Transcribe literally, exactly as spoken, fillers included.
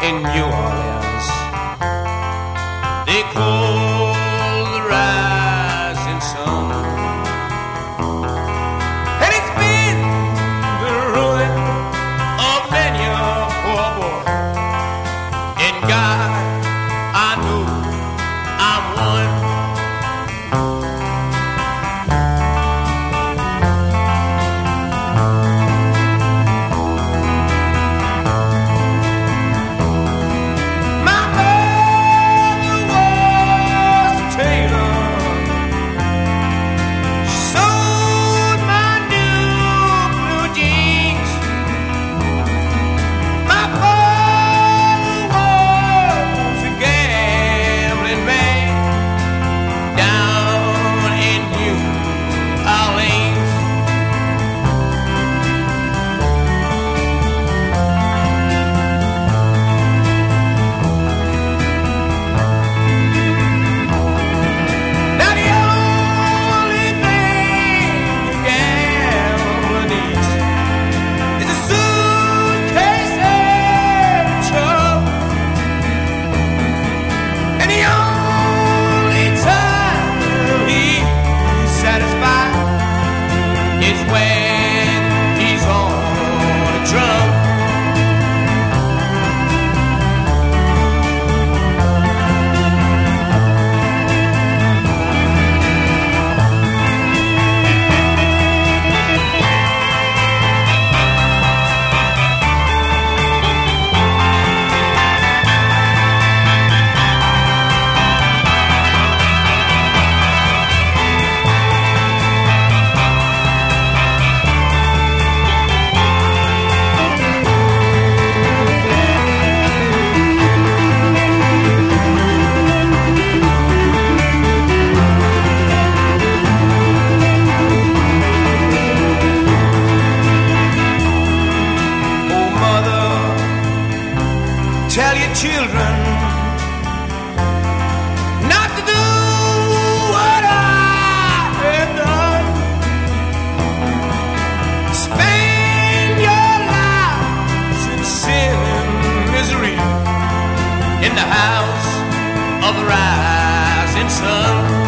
in New Orleans. They call the rising sun, and it's been the ruin of many a poor boy. In God, I know I'm one. Tell your children not to do what I have done. Spend your lives in sin and misery in the house of the rising sun.